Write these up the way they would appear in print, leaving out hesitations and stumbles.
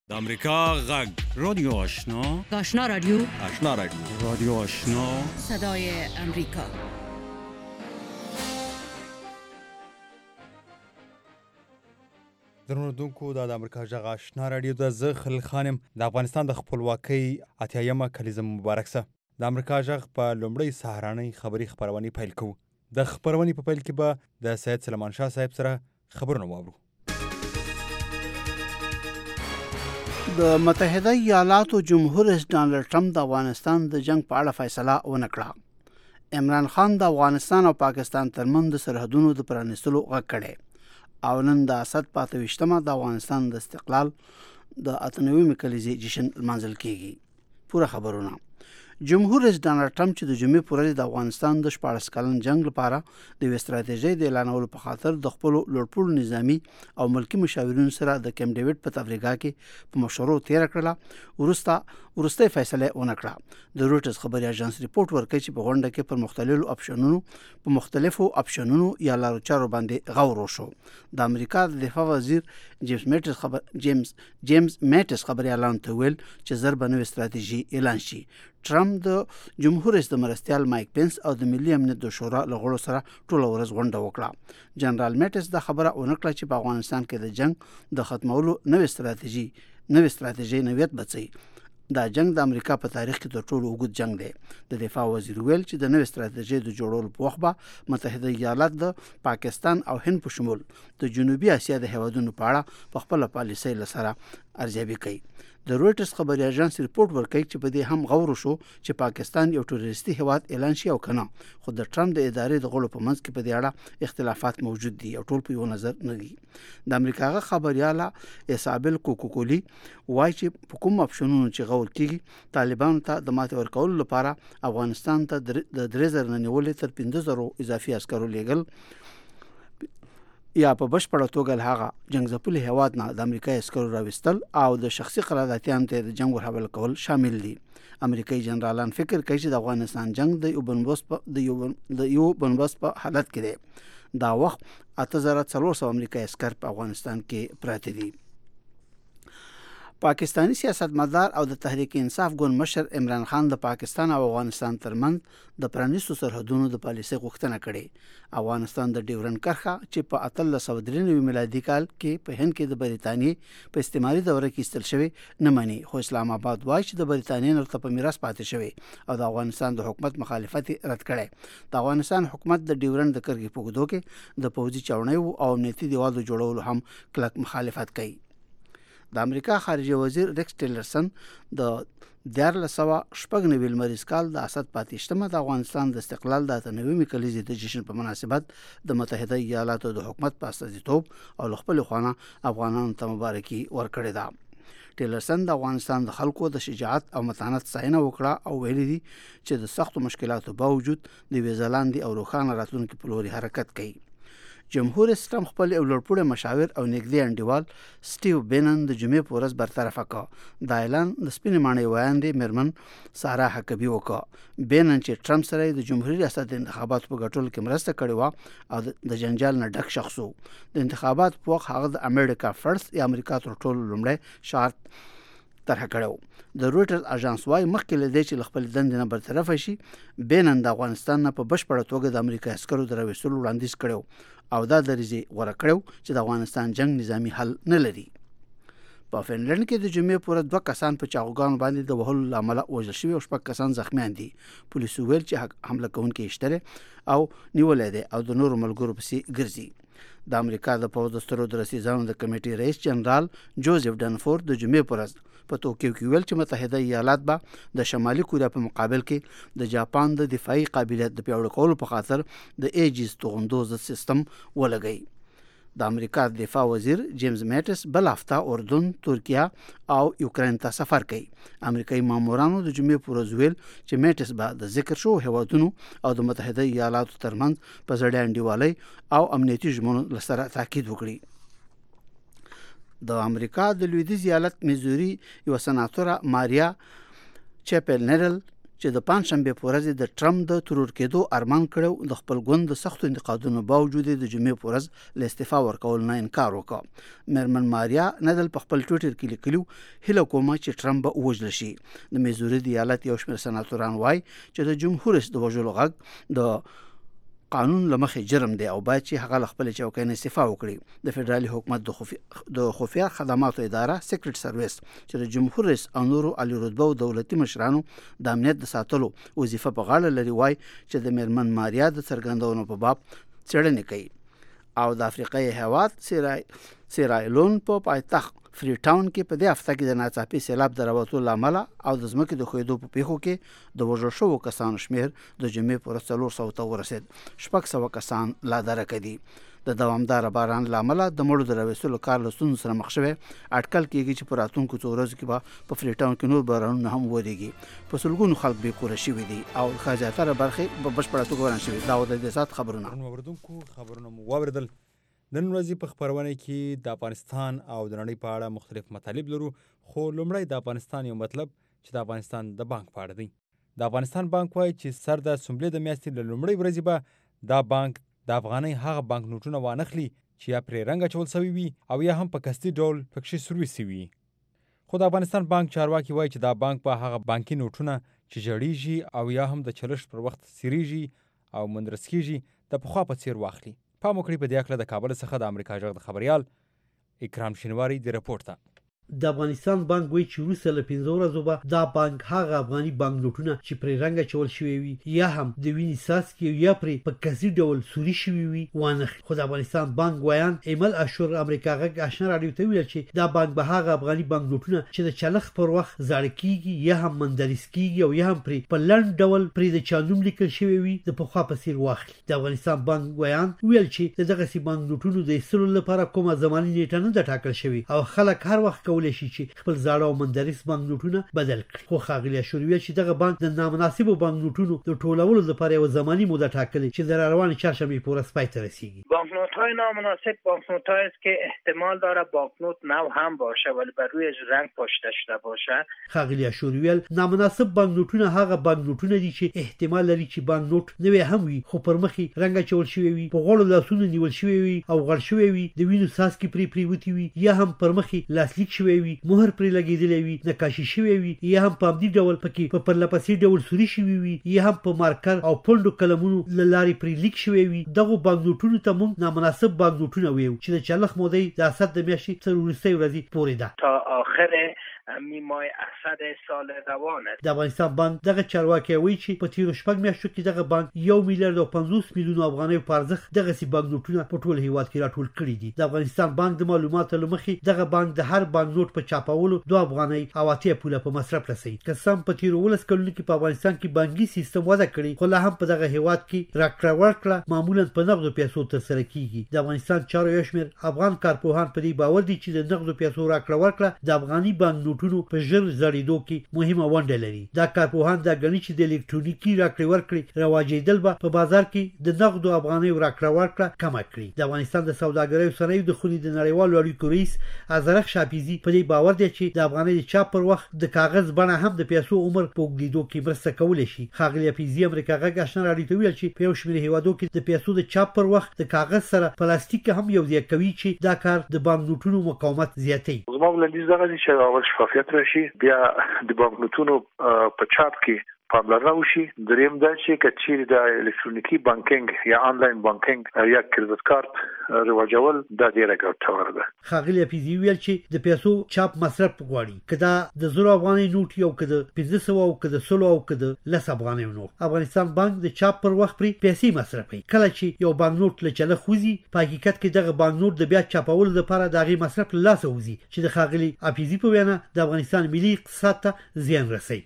د امریکا غږ رادیو آشنا آشنا رادیو رادیو آشنا صدای امریکا. درنوردونکو د امریکا غږ آشنا رادیو د زه خلیل خانم د افغانستان د خپلواکۍ اتیایمه کلیزه مبارک شه. د امریکا غږ په لومړی سهارنۍ خبري خبرونه پیل کوو. د خبرونې په پیل کې به د سید سلیمان شاه صاحب سره خبرونه واورو. د متحده ایالاتو جمهور رئیس ډانلډ ټرمپ د افغانستان د جنگ په اړه فیصله ونه کړه. عمران خان د افغانستان او پاکستان ترمنځ د سرحدونو د پرانیستلو غږ کړی او نن د اسد 25مه د افغانستان د استقلال د 98مې کلیزې جشن لمانځل کیږي. پوره خبرونه. جمهور رئیس ډانلډ ټرمپ چې د جمعې پر ورځ د افغانستان د 14 کلن جنگ لپاره د یوې ستراتیژۍ د اعلانولو په خاطر د خپل لوړپوړو نظامی او ملکی مشاورینو سره د کیمپ ډیوډ په تفریحګاه کې په مشورو تیر کړله. ورسته فیصله ونه کړه. د روټرز خبري اژانس ریپورت ورکړي چې په غونډه کې په مختلفو اپشنونو یا لارو چارو باندې غور وشو. د امریکا د دفاع وزیر جیمز میټس خبري اعلان ته ویل چې ضربه نوې ستراتیژي اعلان شي. ټرمپ د جمهور رئیس د مرستیال مایک پنس او د ملي امنیت د شورا له غړو سره ټوله ورځ غونډه وکړه. جنرال میټس دا خبره ونکړه چې په افغانستان کې د جنگ د ختمولو نوې ستراتیژي نویت بچي. دا جنگ د امریکا په تاریخ کې تر ټولو اوږد جنگ دی. د دفاع وزیر ویل چې د نوې ستراتیژۍ د جوړولو په وخت به متحده ایالات د پاکستان او هند په شمول د جنوبي اسیا د هیوادونو په اړه په خپل پالیسۍ لسره ارزیابي کوي. د رویټرز خبري اژانس ریپورت ورکړي چې په دې هم غور وشو چې پاکستان یو ټوریستي هیواد اعلان شي او کنه، خو د ټرمپ د ادارې د غړو په منځ کې په دې اړه اختلافات موجود دي او ټول په یو نظر نه دي. د امریکا غا خبرياله ایسابل کوکوکولی وایي چې په کوم اپشنونو چې غور کیږي طالبانو ته د ماته ورکولو لپاره افغانستان ته د 3000 نه نیولې تر 15000 اضافي عسکرو لیږل یا په بشپړه توګه هغه جنگ ځپلي هیواد نه د امریکایي عسکرو راوستل او د شخصي قراردادیانو ته د جنگ ورحواله کول شامل دي. امریکایي جنرالان فکر کوي چې د افغانستان جنگ د یو بنبست په حالت کې دی. دا وخت 8400 امریکایي عسکر په افغانستان کې پراته دي. پاکستانی سیاستمدار او د تحریک انصاف ګوند مشر عمران خان د پاکستان او افغانستان ترمنځ د پرانیستو سرحدونو د پالیسۍ غوښتنه کړې. افغانستان د ډیورن کرښه چې په 1393 میلادي کال کې په هند کې د بریتانیې په استعماري دوره کې ایستل شوی نه مني، خو اسلام آباد وایي چې د بریتانیې نورته په میراث پاتې شوی او د افغانستان د حکومت مخالفت رد کړي. د افغانستان حکومت د ډیورن د کرښې په اوږدو کې د پوځي چوڼیو او امنیتي دیوالو جوړولو هم کلک مخالفت کوي. د امریکا خارجه وزیر ریکس ټیلرسن د 1496 لمریز کال د اسد 25مه د افغانستان د استقلال د 98مې کلیزې د جشن په مناسبت د متحده ایالاتو د حکومت په استازیتوب او خپل خوانه افغانانو ته مبارکي ورکړې ده. ټیلرسن د افغانستان د خلکو د شجاعت او متانت ستاینه وکړه او ویلي دي چې د سختو مشکلاتو باوجود د ویزلاندې او روښانه راتلونکي په لور حرکت کوي. جمهور رئیس ټرمپ خپل لوړپوړی مشاور او نږدې انډیوال سټیو بینن د جمعې په ورځ برطرف کړ. دا اعلان د سپینې ماڼۍ ویاندې میرمن سارا حکبي وکړ. بینن چې ټرمپ سره د جمهوریت ریاست د انتخاباتو په ګټلو کې مرسته کړې و او د جنجال نه ډک شخص و. د انتخابات په وخت هغه د امریکا فرست یا امریکا تر ټولو لومړی شرط طرح کړو. د رویټرز اژانس وايي مخکې له دې چې خپل دندې نه برطرف شي، بینن د افغانستان نه په بشپړه توګه د امریکا عسکرو درويستلو وړاندیز کړو او دا درځي غوړه کړو چې د افغانستان جنگ نظامی حل نه لري. په فنلند کې د جمعې پر 2 کسان په چاغوګانو باندې د وهلو لامل وژل شوي او 6 کسان زخمیان دي. پولیسو ویل چې حمله کوونکي اشتره او نیولې ده او د نورو ملګرو پسې ګرځي. د امریکا د پوځ د سترو درسیزانو د کمیټې رئیس جنرال جوزف ډنفورد د جمعې پر ورځ په توکیو کې ویل چې متحده ایالات به د شمالي کوریا په مقابل کې د جاپان د دفاعي قابلیت د پیاوړي کولو په خاطر د ایجز توغندو ضد سیستم ولګي. د امریکا دفاع وزیر جیمز میټس بل هفته اردن، ترکیه او یوکرين ته سفر کوي. امریکایي مامورانو د جمعې پر ورځ ویل چې میټس به د ذکر شو هیوادونو او د متحده ایالاتو ترمنځ په زړه انډیوالۍ او امنیتي ژمنو سره تاکید وکړي. د امریکا د لویدیځ ایالت میزوري یو سناتوره ماریا چپل نرل چې د پنځشنبه په ورځ د ټرمپ د ترور کېدو ارمان کړو د خپل ګوند د سختو انتقادونو باوجود د جمعې په ورځ له استعفا ورکول نه انکار وکړ. میرمن ماریا ندل په خپل ټویټر کې لیکلو هیله کوم چې ټرمپ به ووژل شي. د میزوري د ایالت یو شمېر سناتوران وایي چې د جمهور رئیس د وژلو غږ د قانون لمخې جرم دی او باید چې هغه خپل چوکۍ نه استعفا وکړي. د فدرالي حکومت د خفیه خدماتو اداره سیکریټ سرویس چې د جمهور رئیس او نورو عالی رتبه او دولتي مشرانو د امنیت د ساتلو وظیفه په غاړه لري وایي چې د میرمن ماریا د څرګندونو په باب څېړنې کوي. او د افریقای هیواد سیرایلون په پایتخت فری ټاون کې په دې هفته کې د ناڅاپي سیلاب د راوتلو لامل او د ځمکې د ښویېدو په پیښو کې د وژل شوو کسانو شمېر د جمعې په ورځ 400 ته ورسېد. 600 کسان لا درکه دي. د دوامداره باران لامل د مړو د راوستلو کار له ستونزو سره مخ شوی. اټکل کېږي چې په راتلونکو څو ورځو کې به په فری ټاون کې نور بارانونه هم ورېږي. په سلګونو خلک بې کوره شوي دي او ښه زیاتره برخې په بشپړه توګه وران شوي. دا د دې ساعت خبرونه مو واوریدل. نن ورځې په خبرونه کې د افغانستان او د نړۍ په اړه مختلف مطالب لرو، خو لومړی د افغانستان یو مطلب چې د افغانستان د بانک په اړه دی. د افغانستان بانک وایي چې سر د سنبلې د میاشتې له لومړۍ ورځې به دا بانک د افغانۍ هغه بانک نوټونه وانخلي چې یا پرې رنګ اچول سوي وي او یا هم په قصدي ډول پکښې سروي سوي. خو د افغانستان بانک چارواکي وایي چې دا بانک به هغه بانکي نوټونه چې ژړیږي او یا هم د چلښت پر وخت سیریږي او مندرس کېږي د پخوا په څیر واخلي. پام وکړئ په دې هکله د کابل څخه د امریکا غږ د خبریال اکرام شینواری د رپورټ ته. د افغانستان بانک وایي چې وروسته له 15 ورځو به دا بانک هغه افغاني بانک نوټونه چې پرې رنګ اچول شوي وي یا هم د وینې څاڅکي یا پرې په قصدي ډول سوري شوي وي وانخلي. خو د افغانستان بانک وایان ایمل اشور امریکا غږ آشنا راډیو ته ویل چې دا بانک به هغه افغاني بانک نوټونه چې د چلخ پر وخت زاړه کیږي یا هم مندرس کیږي او یا هم پرې په لنډ ډول پرې د چانوم لیکل شوی وي د پخوا په څیر واخلي. د افغانستان بانک وایان ویل چې دغه بانک نوټونو د ایستلو لپاره کومه زماني نیټه نه ده ټاکل شوې او خلک هر وخت کولی شي چې خپل زاړه او مندرس بانک نوټونه بدل کړي. خو ښاغلي اشور ویل چې دغه بانک د نامناسبو بانک نوټونو د ټولولو لپاره یو زماني موده ټاکلې چې د روانې چهارشنبې په ورځ پای ته رسیږي. بانکنوت‌های نامناسب بانکنوت‌هایی است که احتمال داره بانکنوت نو هم باشه ولی بر روی رنگ پاشته شده باشه. ښاغلي اشور ویل نامناسب بانک نوټونه هغه بانک نوټونه دي چې احتمال لري چې بانک نوټ نوی هم وي خو پر مخې رنګ اچول شوی وي، په غوړو لاسونه نیول شوی وي او غړ شوی وي، د وینو څاڅکي پرې پریوتي وي یا هم پر مخې لاسلیک شوی وي، مهر پرې لګېدلی وي، نقاشي شوی وي یا هم په همدې ډول پکې په پرلپسې ډول سوري شوي وي یا هم په مارکر او پنډو قلمونو له لارې پرې لیک شوی وي. دغو بانک نوټونو ته موږ نامناسب بانک نوټونه ویو چې د چلخ مودې د اسد د میاشتې تر وروستۍ ورځې پورې ده. تا آخر میمای اسد سال روان است. د افغانستان بانک دغه چارواکي وایي چې په تیرو شپږ میاشتو کې دغه بانک 1 میلیارډ او 50 میلیون افغانۍ په ارزښت دغه بانک نوټونه په ټول هیواد کې راټول کړي دي. د افغانستان بانک د معلوماتو لمخې دغه بانک د هر بانک نوټ په چاپولو 2 افغانۍ او 8 پوله په مصرف رسوي. که سم په تیرو 19 کلونو کې په افغانستان کې بانکي سیستم وده کړي خو لا هم په دغه هیواد کې راکړه ورکړه معمولا په نغدو پیسو ترسره کیږي. د افغانستان چارو یو شمېر افغان کارپوهان په دې باور دي چې د نغدو پیسو راکړه ورکړه د افغاني بانک نوټونو په ژر زړېدو کې مهمه ونډه لري. دا کارپوهان دا ګڼي چې د الکترونیکي راکړې ورکړې رواجېدل به په بازار کې د نغدو افغانیو راکړه ورکړه کمه کړي. د افغانستان د سوداګرۍ او صنایعو د خونې د نړیوالو اړیکو رئیس ازرق شاپیزي په دې باور دی چې د افغانۍ د چاپ پر وخت د کاغذ بڼه هم د پیسو عمر په اوږدېدو کې مرسته کولی شي. ښاغلي حفیظي امریکا غږ آشنا راډیو ته ویل چې په یو شمېر هیوادو کې د پیسو د چاپ پر وخت د کاغذ سره پلاستیک هم یو ځای کوي چې دا کار د بانک نوټونو مقاومت زیاتوي. زما وړاندیز دغه دی چې اول شفافیت راشي، بیا د بانک نوټونو په چاپ کې پاملرنه وشي. دریم دا چې کچېرې د الکترونیکي بانکینګ یا آنلاین بانکینګ یا کریډټ کارت رواجول دا ډیره ګټوره ده. ښاغلي حفیظي ویل چې د پیسو چاپ مصرف غواړي، که دا د 100 افغانۍ نوټ یو که د 1500 او که د 100 او که د 10 افغانۍ نوټ. افغانستان بانک د چاپ پر وخت پرې پیسې مصرفوي. کله چې یو بانک نوټ له چلخ وځي په حقیقت کې دغه بانک نوټ د بیا چاپولو لپاره د هغې مصرف له لاسه وځي چې د ښاغلي حفیظي په وینا د افغانستان ملي اقتصاد ته زیان رسوي.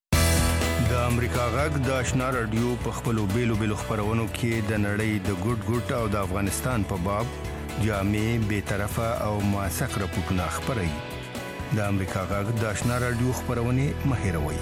د امریکا غږ د آشنا رادیو په خپلو بیلو خپرونو کې د نړۍ د ګډ او د افغانستان په باب جامع، بیطرفه او موثق راپورټونه خپروي. د امریکا غږ د آشنا رادیو خپرونې مه هېروئ.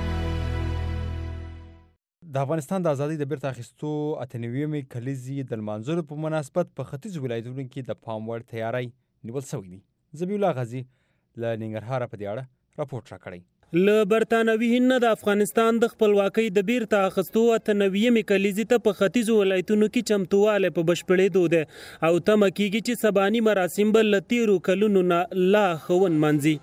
د افغانستان د ازادۍ د بیرته اخیستو 98مې کلیزې د لمانځلو په مناسبت په ختیځو ولایتونو کې د پام وړ تیاری نیول شوی دی. ذبیح الله غازي له ننګرهاره په دې اړه راپورټ راکړی. له برطانوي هند د افغانستان د خپلواکۍ د بیرته اخیستو 98مې کلیزې ته په ختیځو ولایتونو کې چمتووالی په بشپړېدو دی او تمه کېږي چې سباني مراسم به له تېرو کلونو نه لا ښه ونمانځي.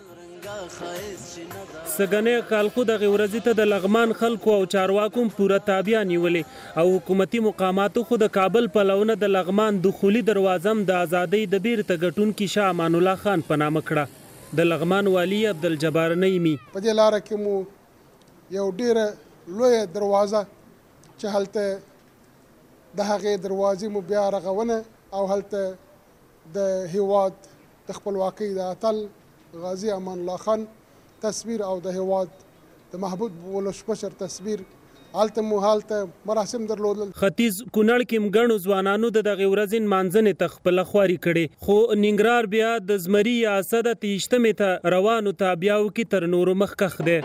سګنې خلکو دغې ورځې ته د لغمان خلکو او چارواکو پوره تابع نیولې او حکومتي مقاماتو خو د کابل پلونه د لغمان دخولي دروازه هم د ازادۍ د بیرته ګټونکي شاه امان الله خان په نامه کړه. د لغمان والي عبدالجبار نعیمي په دې لاره کې مو یو ډېره لویه دروازه چې هلته د هغې دروازې مو بیا رغونه او هلته د هیواد د خپلواکۍ د اتل غازي امان الله خان تصویر او د هیواد د محبوب ولسمشر تصویر هلته مراسم درلودل. ختیځ کونړ کې ګڼو ځوانانو د دغې ورځې نمانځنې ته خپله خواري کړې خو ننګرهار بیا د زمري یا اسد 28مې ته روانو تابعیاو کې تر نورو مخکښ دی.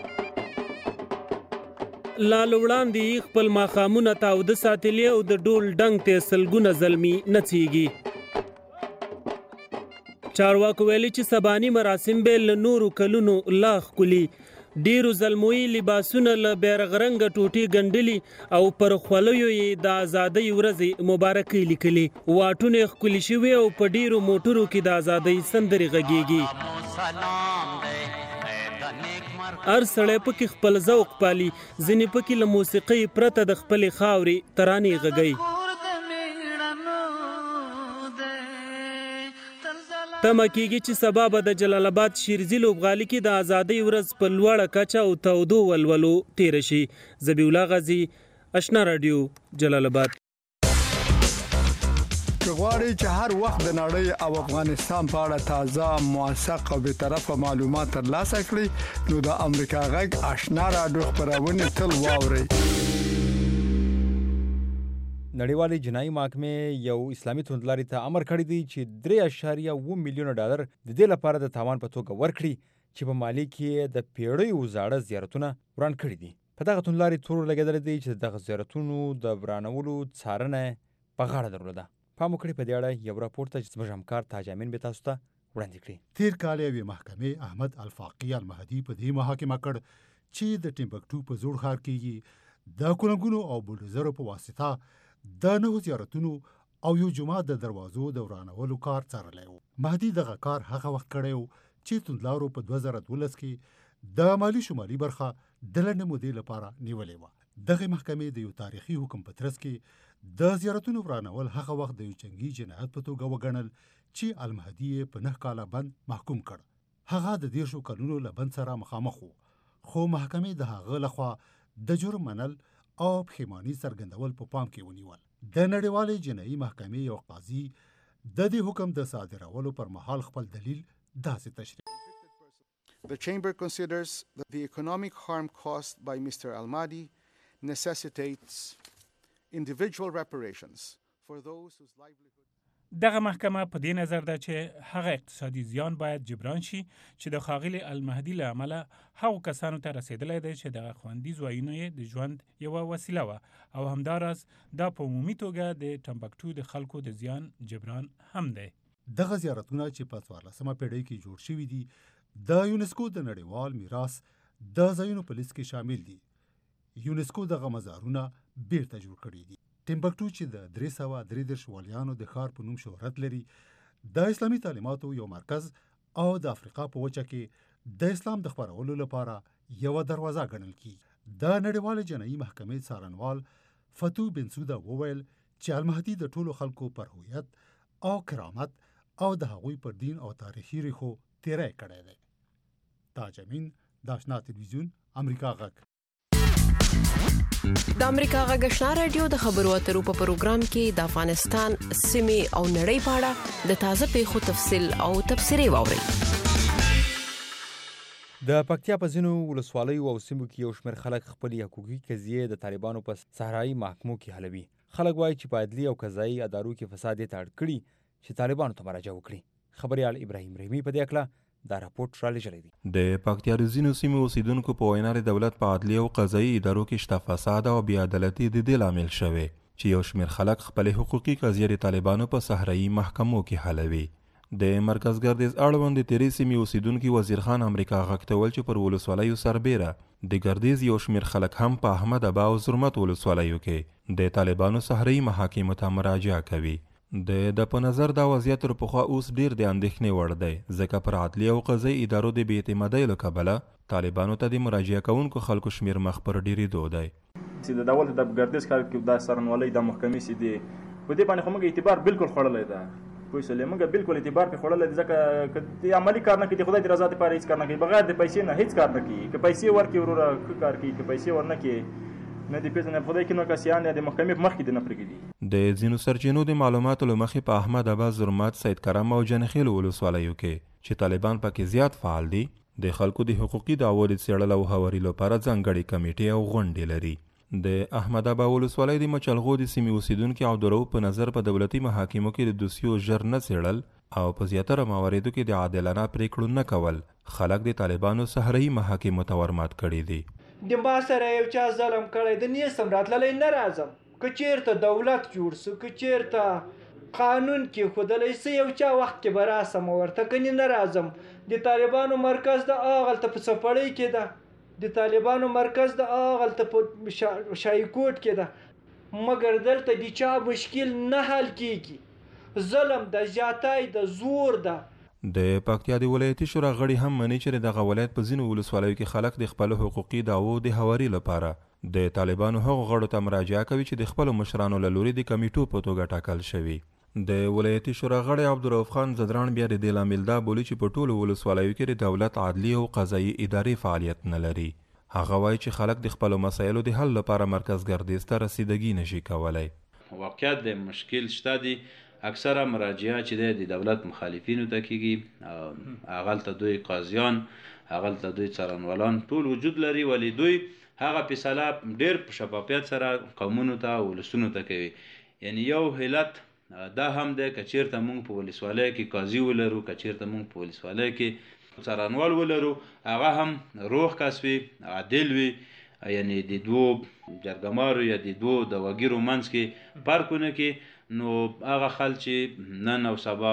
لاله وړاندې خپل ماښامونه تاوده ساتلي او د ډول ډنګ ته سلګونه زلمي نڅېږي. چارواکو ویلي چې سباني مراسم به له نورو کلونو لا ښکلي. ډیرو زلموي لباسونه له بیرغ رنګه ټوټې ګنډلي او پر خولیو یې د ازادۍ ورځې مبارکۍ لیکلي. واټونه یې ښکلي شوي او په ډیرو موټرو کې د ازادۍ سندرې غږیږي. هر سړی پکې خپل ذوق پالي. ځینې پکې له موسیقۍ پرته د خپلې خاورې ترانې غږوي. تمه کېږي چې سبا به د جلال آباد شیرزي لوبغالي کې د ازادۍ ورځ په لوړه کچه او تودو ولولو تېره شي. ذبیح الله غازي، اشنا رادیو، جلال آباد. که غواړئ چې هر وخت د نړۍ او افغانستان په اړه تازه، موثق او بېطرفه معلومات ترلاسه کړئ نو د امریکا غږ آشنا رادیو خپرونې تل واورئ. نړیوالې جنایي محکمې یو اسلامي توندلاري ته امر کړی دی چې 3.7 میلیونه ډالر د دې لپاره د تاوان په توګه ورکړي چې په مالي کې د پیړیو زاړه زیارتونه وران کړي دي. په دغه توندلاري تور لګېدلی دی چې دغه زیارتونو د ورانولو څارنه په غاړه درلوده. پام وکړئ په دې اړه یو راپور ته چې زموږ همکار تاج امین به تاسو ته وړاندې کړي. تیر کال یوې محکمې احمد الفاقي المهدي په دې محاکمه کړ چې د ټیمبکټو په زوړ ښار کې د کولنګونو او بولډوزرو په واسطه د 9 زیارتونو او یو جومات د دروازو د ورانولو کار څارلی و. مهدي دغه کار هغه وخت کړی و چې توندلارو په 2012 کې د مالي شمالي برخه د لنډې مودې لپاره نیولې وه. دغه محکمې د یو تاریخي حکم په ترڅ کې د زیارتونو ورانول هغه وخت د یو جنګي جنایت په توګه وګڼل چې المهدي یې په 9 کاله بند محکوم کړ. هغه د 10 کلونو له بند سره مخامخ و، خو محکمې د هغه لخوا د جرم منل او پښیماني څرګندول په پام کې ونیول. د نړیوالې جنایي محکمې یو قاضي د دې حکم د صادرولو پر مهال خپل دلیل داسې تشریح. The chamber considers that the economic harm caused by Mr. Al-Mahdi necessitates individual reparations for those whose livelihood. دغه محکمه په دې نظر ده چې هغه اقتصادي زیان باید جبران شي چې د ښاغلي المهدي له امله هغو کسانو ته رسیدلی دی چې دغه خوندي ځایونه یې د ژوند یوه وسیله وه او همداراز دا په عمومي توګه د ټمبکټو د خلکو د زیان جبران هم دی. دغه زیارتونه چې په 14مه پیړۍ کې جوړ شوي دي د یونسکو د نړیوال میراث د ځایونو په لیست کې شامل دي. یونسکو دغه مزارونه بیرته جوړ کړي دي. ټیمبکټو چې د 333 والیانو د ښار په نوم شهرت لري، د اسلامي تعلیماتو یو مرکز او د افریقا په وچه کې د اسلام د خپرولو لپاره یوه دروازه ګڼل کیږي. د نړیوالې جنایي محکمې څارنوال فتو بنسودا وویل چې المهدي د ټولو خلکو پر هویت او کرامت او د هغوی پر دین او تاریخي ریښو تیری کړی دی. تاج امین، د آشنا تلویزیون، امریکا غږ. د امریکا غږ آشنا رادیو د خبرو اترو په پروګرام کې د افغانستان سیمې او نړۍ په اړه د تازه پیښو تفصیل او تبصرې واورئ. د پکتیا په ځینو ولسوالیو او سیمو کې یو شمېر خلک خپلې حقوقي قضیې د طالبانو په صحرایي محکمو کې حلوي. خلک وایي چې په عدلي او قضایي ادارو کې فساد یې ته اړ کړي چې طالبانو ته مراجعه وکړي. خبریال ابراهیم رحیمي په دې اړه دا راپورټ رالیږلی دی. د پکتیا د ځینو سیمو اوسیدونکو په وینا د دولت په عدلي او قضایي ادارو کې شته فساد او بې عدالتي د دې لامل شوی چې یو شمېر خلک خپلې حقوقي قضیې د طالبانو په صحرایي محکمو کې حلوي. د مرکز ګردیز اړوند د تیرې سیمې اوسیدونکي وزیر خان امریکا غږ ته ویل چې پر ولسوالیو سربیره د ګردیز یو شمېر خلک هم په احمد ابا او زرمت ولسوالیو کې د طالبانو صحرایي محاکمو ته مراجعه کوي. د په نظر دا وضعیت تر پخوا اوس ډیر د اندېښنې وړ دی ځکه پر عدلي او قضایي ادارو د بې اعتمادۍ له کبله طالبانو ته د مراجعه کوونکو خلکو شمیر مخ پر ډیرېدو دی. چې د دولت د ګردیز ښار کې د څارنوالۍ د محکمې چې دی په دې باندې خو موږ اعتبار بالکل خوړلی ده. پوه شولې موږ بالکل اعتبار پرې خوړلی دی ځکه که د عملي کار نه کوي د خدای د رضا دپاره هېڅ کار نه کوي بغیر د پیسې نه هېڅ کار نه کوي. که پیسې ورکړي وروره ښه کار کوي که پیسې ورنه کړي نه دې پېژنې خدای کې نو کسیان د محکمې په مخکې دې نه پرېږدي. د ځینو سرچینو د معلوماتو له مخې په احمد ابا زرمت سید کرم او جنخیل ولسوالیو کې چې طالبان پکې زیات فعال دي د خلکو د حقوقي دعوو د څېړلو او هواري لپاره ځانګړې کمیټې او غونډې لري. د احمد ابا ولسوالۍ د مچلغو د سیمې اوسیدونکي عبدالرؤف په نظر په دولتي محاکمو کې د دوسیو ژر نه څېړل او په زیاتره مواردو کې د عادلانه پریکړو نه کول خلک د طالبانو صحرایي محاکمو ته ورمات کړي دي. د ما سره یو چا ظلم کړی د نیستم راتللی نه راځم که چېرته دولت جوړ سو که چېرته قانون کې ښودلی سه یو چا وخت کې به راسم ورته کنې نه راځم. د طالبانو مرکز د هغلته په څپړۍ کې ده د طالبانو مرکز د هغلته په شایکوټ کې ده مګر دلته د چا مشکل نه حل کېږي. ظلم د زیاتای د زور ده. د پکتیا د ولایتي شورا غړي هم مني چې دغه ولایت په ځینو ولسوالیو کې خلک د خپلو حقوقي دعوو د هواري لپاره د طالبانو هغو غړو ته مراجعه کوي چې د خپلو مشرانو له لوري د کمیټو په توګه ټاکل شوي. د ولایتي شورا غړی عبدالرؤف خان زدران بیا د دې لامل دا بولي چې په ټولو ولسوالیو کې د دولت عدلي او قضایي ادارې فعالیت نه لري. هغه وایي چې خلک د خپلو مسایلو د حل لپاره مرکز ګردیز ته رسیدګي نشي کولی. واقعیت د مشکل شته دي اکثره مراجعه چې د دولت مخالفینو ته کیږي هغلته دوی قاضیان هغلته دوی څارنوالان ټول وجود لري ولی دوی هغه فیصله ډیر په شفافیت سره قومونو ته او ولسونو ته کوي. یعنی یو حالت دا هم ده که چیرته موږ په ولسوالۍ کې قاضي ولرو که چیرته موږ په ولسوالۍ کې څارنوال ولرو هغه هم روغ کس وي عادل وي یعنی د دوو جرګمارو یا د دوو د وګیرو منځ کې فرقونه کې نو هغه خلک چې نن او سبا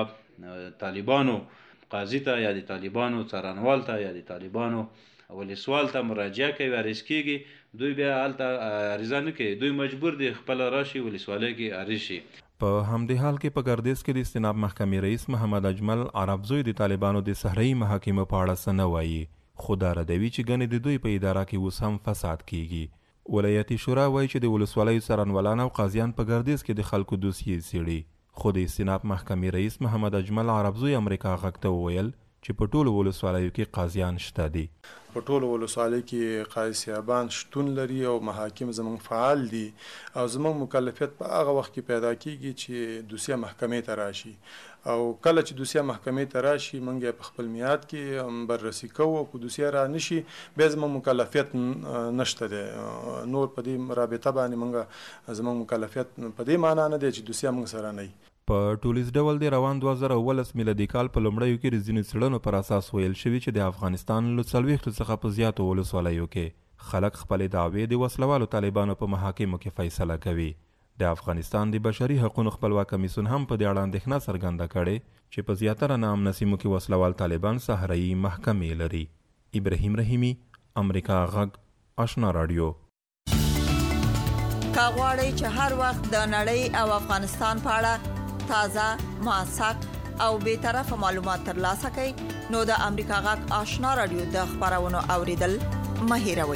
طالبانو قاضي ته یا د طالبانو څارنوال ته یا د طالبانو ولسوال ته مراجعه کوي عریض کېږي دوی بیا هلته عریضه نه کوي دوی مجبور دي خپله راشي ولسوالۍ کې عریض شي. په همدې حال کې په ګردیز کې د استناب محکمې رئیس محمد اجمل عربزوی د طالبانو د صحرایي محاکمو په اړه څه نه وایي خو دا ردوي چې ګنې د دوی په اداره کې اوس هم فساد کیږي. ولایتي شورا وایي چې د ولسوالیو څارنوالان او قاضیان په ګردیز کې د خلکو دوسیې څېړي خو د استناب محکمې رئیس محمد اجمل عربزوی امریکا غږ ته وویل چې په ټولو ولسوالیو کې قاضیان شته دي. په ټولو ولسوالیو کې قاضي صاحبان شتون لري او محاکم زموږ فعال دي او زموږ مکلفیت په هغه وخت کې پیدا کیږي چې دوسیه محکمې ته راشي او کله چې دوسیه محکمې ته راشي موږ په خپل میعاد کې بررسي کوو او که دوسیه را نشي بیا زموږ مکلفیت نشته دی نور په دې رابطه باندې موږ زموږ مکلفیت په دې معنا نه دی چې دوسیه موږ سره نه وي. په ټولیز ډول د روان 2019 میلادي کال په لومړیو کې د ځینو څېړنو پر اساس ویل شوي چې د افغانستان له 40 څخه په زیاتو ولسوالیو کې خلک خپلې دعوې د وسلوالو طالبانو په محاکمو کې فیصله کوي. د افغانستان د بشري حقوقو خپلواک کمیسیون هم په دې اړه اندېښنه څرګنده کړې چې په زیاتره ناامنه سیمو کې وسلوال طالبان صحرایي محکمې لري. ابراهیم رحیمي امریکا غږ آشنا رادیو. کا غواړئ چې هر وخت د نړۍ او افغانستان په اړه تازه موثق او بے طرفه معلومات ترلاسه کړئ نو د امریکا غږ آشنا رادیو د خبرونو اوریدل مه هېروئ.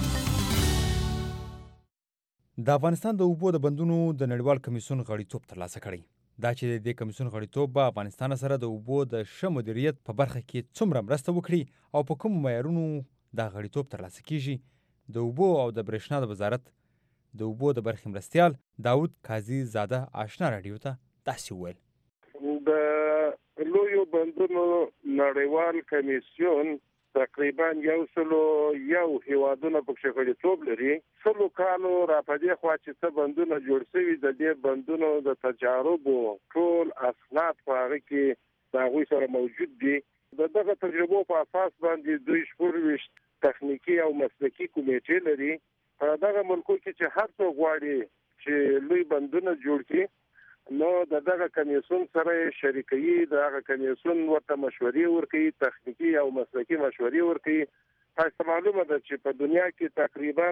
د افغانستان د اوبو د بندونو د نړیوال کمیسیون غړیتوب ترلاسه کړی. دا چې د کمیسیون غړیتوب به افغانستان سره د اوبو د ښه مدیریت په برخه کې څومره مرسته وکړي او په کوم معیارونو دا غړیتوب ترلاسه کیږي د اوبو او د برېښنا د وزارت د اوبو د برخې مرستیال داود قاضي زاده آشنا رادیو ته داسې وویل. د لویو بندونو نړیوال کمیسیون تقریبا 101 هیوادونه پکې غړیتوب لري. 100 کالو را پدې خوا چې څه بندونه جوړ شوي د دې بندونو د تجاربو ټول اسناد په هغه کې د هغوی سره موجود دي. د دغه تجربو په اساس باندې دوی 24 تخنیکي او مسلکي کمیټې لري. په دغه ملکو کې چې هر څوک غواړي چې لوی بندونه جوړ کړي نو دغه کمیسیون سره شریکي دغه کمیسیون ورته مشورې ورکوي، تخنیکی او مسلکی مشورې ورکوي. تاسو معلومه ده چې په دنیا کې تقریبا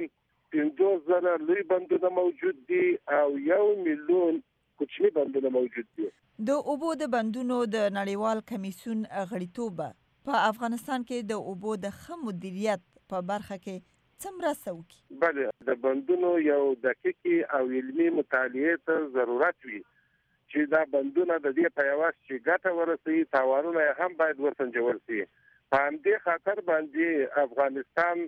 50,000 لوی بندونه موجود دي او 1 میلیون کوچني بندونه موجود دي. د اوبو د بندونو د نړیوال کمیسیون غړیتوب په افغانستان کې د اوبو د ښه مدیریت په برخه کې څومره سوکي؟ بله، د بندونو یو دقیق او علمي مطالعه ته ضرورت وي چې دا بندونه د دې په یوه چې ګټه ورسوي، تاوانونه هم باید وسنجول شي. په همدې خاطر باندې افغانستان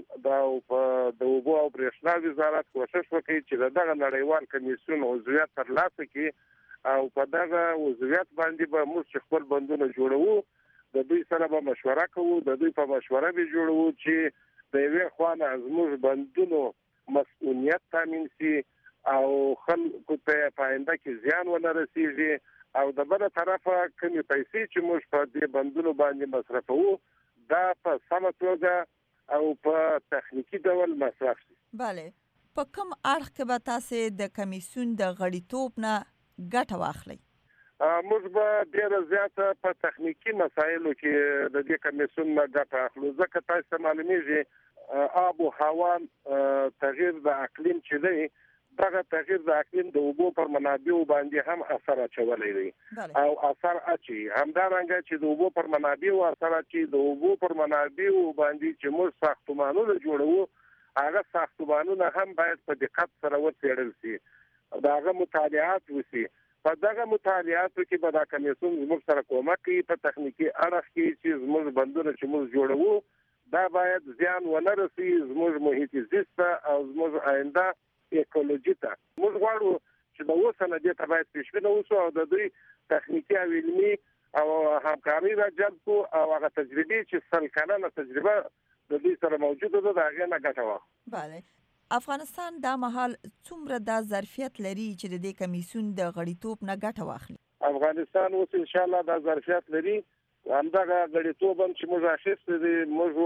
د اوبو او برېښنا وزارت کوشش وکړي چې دغه نړیوال کمیسیون عضویت ترلاسه کړي او په دغه عضویت باندې به موږ خپل بندونه جوړوو. د دوی سره به مشوره کوو، د دوی په مشوره به جوړوو چې د یوې خوا نه زموږ بندونو مسؤلیت تامین شي او خلکو ته په آینده کې زیان ونه رسیږي او د بله طرفه کومې پیسې چې موږ په دې بندونو باندې مصرفوو دا په سمه توګه او په تخنیکي ډول مصرف شي. بله، په کوم اړخ کې به تاسې د کمیسیون د غړیتوب نه ګټه واخلئ؟ موږ به ډېره زیاته په تخنیکي مسایلو کې د دې کمیسیون نه ګټه اخلو، ځکه تاسو ته معلومیږي آب و هوا تغییر د اقلیم چې دی، دغه تغییر د اقلیم د اوبو پر منابعو باندې هم اثر اچولی دی او اثر اچي. همدارنګه چې د اوبو پر منابعو اثر اچي، د اوبو پر منابعو باندې چې موږ ساختمانونه جوړوو، هغه ساختمانونه هم باید په دقت سره وڅېړل شي، د هغه مطالعات وشي. په دغه مطالعاتو کې به دا کمیسیون زموږ سره کومک کوي په تخنیکي اړخ کې چې زموږ بندونه چې موږ جوړوو دا باید زیان ونه رسي زموږ محیط زیست او زموږ آینده ایکولوژي ته. موږ غواړو چې د اوسه نه دې ته باید پیشبینه وشو او د دوی تخنیکي او علمي او همکاري را جلب کړو او هغه تجربې چې 100 کلنه تجربه د دوی سره موجوده ده د هغې نه ګټه واخلو. بله، افغانستان دا مهال څومره دا ظرفیت لري چې د دې کمیسیون د غړیتوب نه ګټه واخلي؟ افغانستان اوس ان شاء الله دا ظرفیت لري. همدغه غړیتوب هم چې موږ اخیستی دی،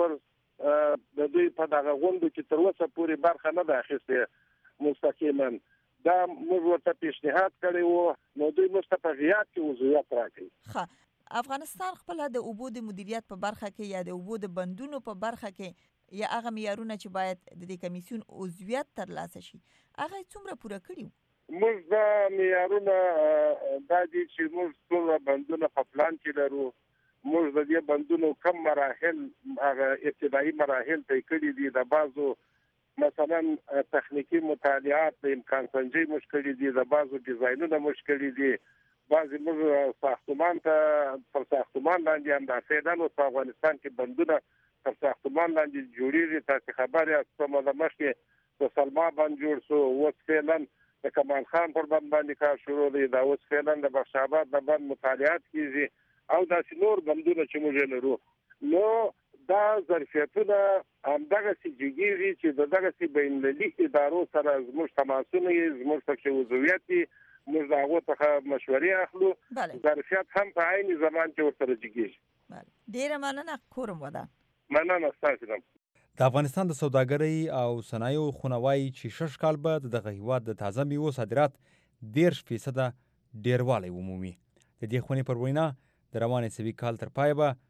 موږ د دوی په دغه غونډو کې تر اوسه پورې برخه نه ده اخیستې مستقیما. دا موږ ورته پیشنهاد کړی وو، نو دوی موږ ته په غیاب کې عضویت راکړي. ښه، افغانستان خپله د اوبو د مدیریت په برخه کې یا د اوبو د بندونو په برخه کې یا هغه معیارونه چې باید د دې کمیسیون عضویت ترلاسه شي هغه څومره پوره کړي؟ موږ دا معیارونه دا دي چې موږ ټول بندونه په پلان کې لرو. موږ د دې بندونو کم مراحل هغه ابتدایي مراحل طی کړي دي، د بعضو مثلا تخنیکي مطالعات د امکان سنجي موږ کړي دي، د بعضو ډیزاینونه موږ کړي دي، بعضې موږ ساختمان ته پر ساختمان لاندې هم دا فعلا اوس په افغانستان کې بندونه پر ساختمان لاندې جوړېږي. تاسې خبر یاست څه موده مخکې د سلما بند جوړ شو، اوس فعلا د کمال خان پر بند باندې کار شروع دی، دا اوس فعلا د بخش آباد د بند مطالعات کېږي او داسې نور بندونه چې موږ لرو. نو دا ظرفیتونه همدغسې جګېږي چې د دغسې بینالمللي ادارو سره زموږ تماسونه یې، زموږ پکې عضویت یې، موږ د هغو څخه مشورې اخلو. ظرفیت هم په عین زمان کې ورسره جګېږي. ډېره مننه، کورم ودان. مننه ستاسې نه. د افغانستان د سوداګرۍ او صنایعو خونه وایي چې 6 کال به د دغه هیواد د تازه میوو صادرات 10% ډیروالی ومومي. د دې خونې پر وینا د روانې سوي کال تر پای به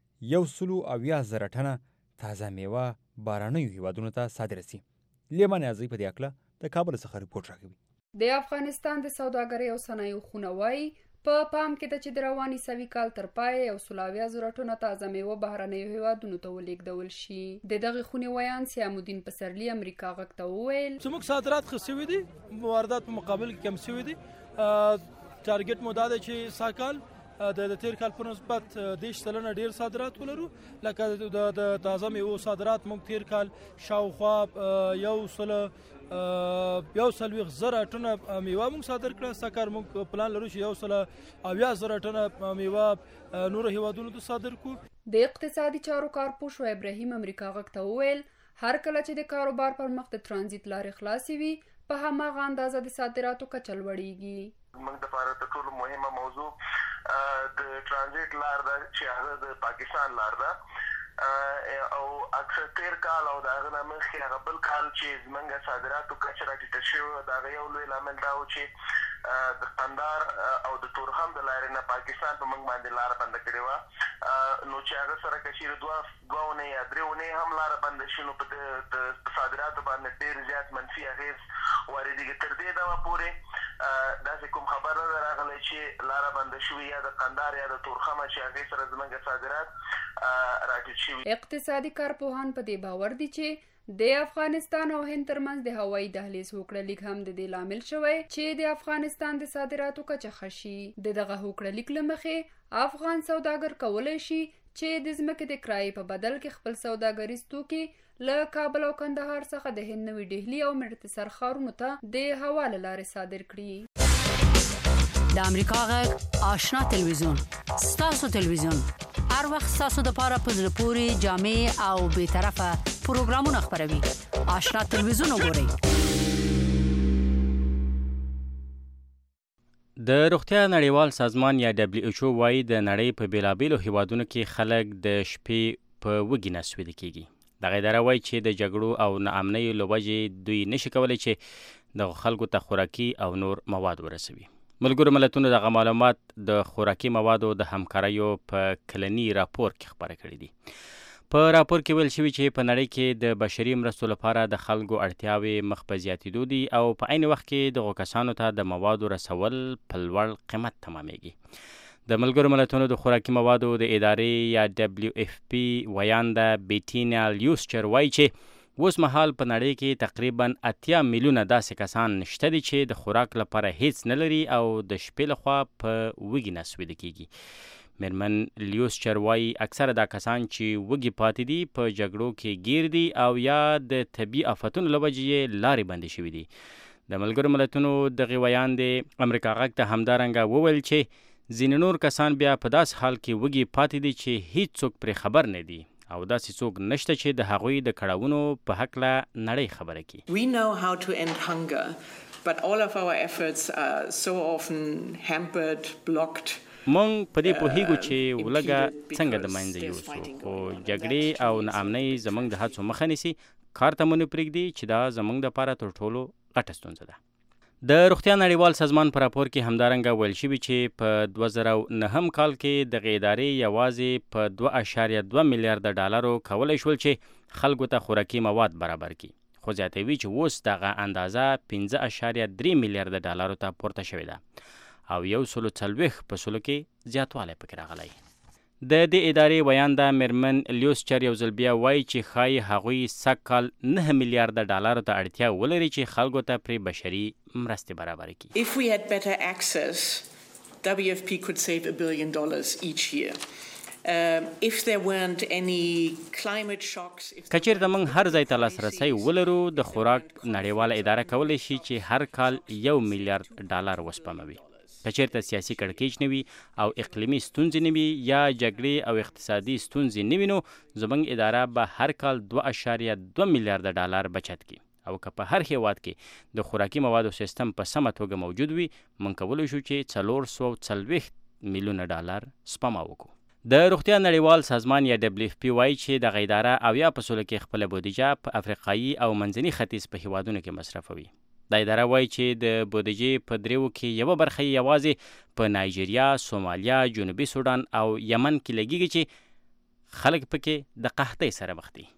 170,000 ټنه تازه میوه بهرنیو هیوادونو ته صادره شي. لیمان اعظمي په دې هکله د کابل څخه ریپورټ راکوي. د افغانستان د سوداګرۍ او صنایعو خونه وایي په پام کې ده چې د روانې سوي کال تر پای 170,000 ټنه تازه میوه بهرنیو هیوادونو ته ولېږدول شي. د دغې خونې ویان سیام الدین پسرلي امریکا غږ ته وویل زموږ صادرات ښه سوي دي، واردات په مقابل کې کم سوي دي. ټارګټ مو دا دی چې ساکال د تیر کال په نسبت 10% ډیر صادرات ولرو. لکه د تازه میوو صادرات موږ تیر کال شاوخوا 140,000 ټنه میوه موږ صادر کړه. سکر موږ پلان لرو چې 170,000 ټنه میوه نور هیوادونو ته صادر کړو. د اقتصادي چارو کارپوه شعیب ابراهیم امریکا غږ ته وویل هر کله چې د کاروبار پر مخ د ترانزیت لارې خلاصې وي په هماغه اندازه د صادراتو کچه لوړیږي. موږ د لپاره تر ټولو مهمه موضوع د ترانزیت لار ده چې هغه د پاکستان لار ده او اکثر تیر کال او د هغه نه مخکې هغه بل کال چې زموږ صادراتو کچه راټیټه شوې د هغه یو لوی لامل دا و چې د قندار او د تورخم د لارې نه پاکستان په موږ باندې لاره بنده کړې وه، نو چې هغه سره که چیرې دوه اونۍ یا درې اونۍ هم لاره بنده شي نو په د صادراتو باندې ډېر زیات منفي اغېز واردېږي. تر دې دمه پورې داسې کوم خبر نه ده راغلی چې لاره بنده شوي یا د قندار یا د تورخمه چې هغې سره زموږ صادرات راټیټ شوي. اقتصادي کارپوهان په دې باور دي چې د افغانستان او هند ترمنځ د هوایي دهلیز هوکړه لیک هم د دې لامل شوی چې د افغانستان د صادراتو کچه ښه شي. دغه هوکړه لیک له مخې افغان سوداګر کولی شي چې د ځمکې د کرایې په بدل کې خپل سوداګریز توکي له کابل او کندهار څخه د هند نوي ډهلي او مدرسر ښارونو ته د هوا له لارې صادر کړي. د امریکا غږ آشنا تلویزیون ستاسو تلویزیون هر وخت ستاسو د پاره په زړه پورې جامع او بې طرفه پروګرامونه خپروي. آشنا تلویزیون وګورئ. د روغتیا نړیوال سازمان یا WHO وايي د نړۍ په بیلابیلو هیوادونو کې خلک د شپې په وږي نس ویده کیږي. دغه اداره وايي چې د جګړو او ناامنۍ له وجې دوی نشي کولی چې د خلکو ته خوراکي او نور مواد ورسوي. ملګرو ملتونو دغه معلومات د خوراکي موادو د همکاریو په کلني راپور کې خبره کړي دي. په راپور کې ویل شوي چې په نړۍ کې د بشري مرستو لپاره د خلکو اړتیاوې مخ په زیاتېدو دي او په عین وخت کې دغو کسانو ته د موادو رسول په لوړ قیمت تمامېږي. د ملګرو ملتونو د خوراکي موادو د ادارې یا WFP ویانده بیټینا لیوسچر وایي چې اوس مهال په نړۍ کې تقریبا 80 میلیونه داسې کسان شته دي چې د خوراک لپاره هیڅ نه لري او د شپې لخوا په وږي نس ویده کیږي. میرمن لیوسچر وایي اکثره دا کسان چې وږي پاتې دي په جګړو کې گیر دي او یا د طبي آفتونو له وجې یې لارې بندې شوي دي. د ملګرو ملتونو دغې ویاندې امریکا غږ ته همدارنګه وویل چې ځینې نور کسان بیا په داسې حال کې وږي پاتې دي چې هیڅوک پرې خبر نه دي او داسې څوک نشته چې د هغوی د کړاوونو په هکله نړۍ خبره کړي. We know how to end hunger, but all of our efforts are so often hampered, blocked. مونږ په دې پوهیږو چې ولږه څنګه د منځه یوسو، خو جګړې او ناامنۍ زموږ د هڅو مخه نیسي. کار ته مو نه پرېږدي چې دا زموږ دپاره تر ټولو غټه ستونزه ده. د روغتیا نړیوال سازمان په راپور کې همدارنګه ویل شوي چې په 2009 کال کې دغه ادارې یوازې په 2.2 میلیارډ ډالرو کولی شول چې خلکو ته خوراکي مواد برابر کړي، خو زیاتوي چې اوس دغه اندازه 15.3 میلیارډ ډالرو ته پورته شوې ده او 140% کې زیاتوالی پکې راغلی. د دې ادارې ویانده میرمن لیوسچر یو ځل بیا وایي چې ښایي هغوی سږ کال 9 میلیارډ ډالرو ته اړتیا ولري چې خلکو ته پرې بشري مرستې برابر کړي. If we had better access, WFP could save $1 billion each year. If there weren't any climate shocks. کچیرته موږ هر ځای ته لاسرسی ولرو د خوراک نړیواله اداره کولی شي چې هر کال $1 میلیارډ ډالر وسپموي. کچیرته سیاسي کړکېچ نه وي او اقلیمي ستونزې نه وي یا جګړې او اقتصادي ستونزې نه وي نو زموږ اداره به هر کال 2.2 میلیارډ ډالر بچت کړي او که په هر هیواد کې د خوراکي موادو سیستم په سمه توګه موجود وي موږ کولی شو چې 440 میلیونه ډالر سپما وکړو. د روغتیا نړیوال سازمان یا WFP وایي چې دغه اداره 80% کې خپله بودیجه په افریقایي او منځني ختیځ په هیوادونو کې مصرفوي. دا اداره وایي چې د بودیجې په دریو کې یوه برخه یې یوازې په نایجیریا، سومالیا، جنوبي سودان او یمن کې لګیږي چې خلک پکې د قحطۍ سره مخ دي.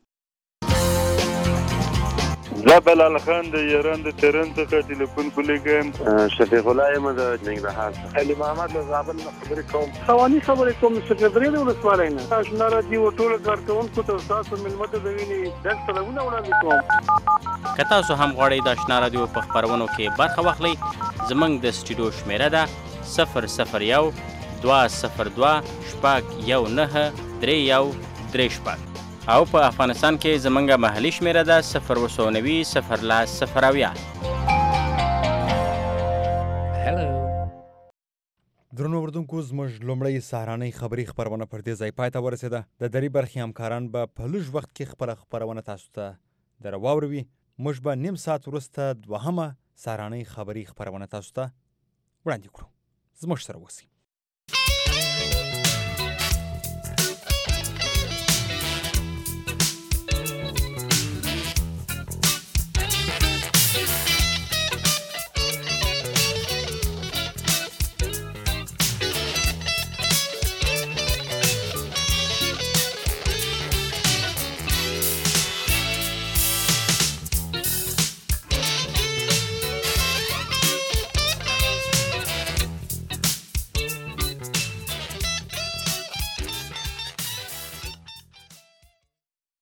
زه بلال خان د ایران د تهران څخه ټلیفون کولیږم. شفیق الله یم د ننګرهار څخه. علي محمد له زابل نه خبرې کوم. خواني خبرې کوم د سکرټري د ولسوالۍ نه. آشنا راډیو ټول کارکونکو ته تاسو ملمه ته د ویني ډک سلامونه وړاندې کوم. که تاسو هم غواړئ د آشنا راډیو په خپرونو کې برخه واخلئ زموږ د سټوډیو شمیره ده 001 202 619 3136 او په افغانستان کې زمونږ محلي شمیره ده 090 010 درنو اردوونکو زموږ لومړی سهارنۍ خبري خپرونه پر دې ځای پای ته ورسېده. د درې برخې همکاران به په لږ وخت کې خپله خپرونه تاسو ته در واوروي. موږ به نیم ساعت وروسته دوهمه سهارنۍ خبري خپرونه تاسو ته وړاندې کړو. زموږ سره اوسئ.